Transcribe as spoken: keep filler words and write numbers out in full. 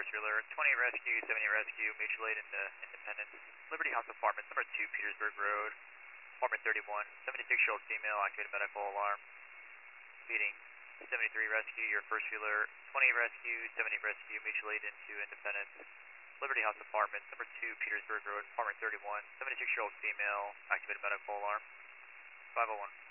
Wheeler, twenty rescue, seventy rescue, mutual aid into Independence. Liberty House Apartments, number two, Petersburg Road, apartment thirty-one, seventy-six-year-old female, activated medical alarm. Speeding, seventy-three rescue, your first Wheeler, twenty rescue, seventy rescue, mutual aid into Independence. Liberty House Apartments, number two, Petersburg Road, apartment thirty-one, seventy-six-year-old female, activated medical alarm. five oh one.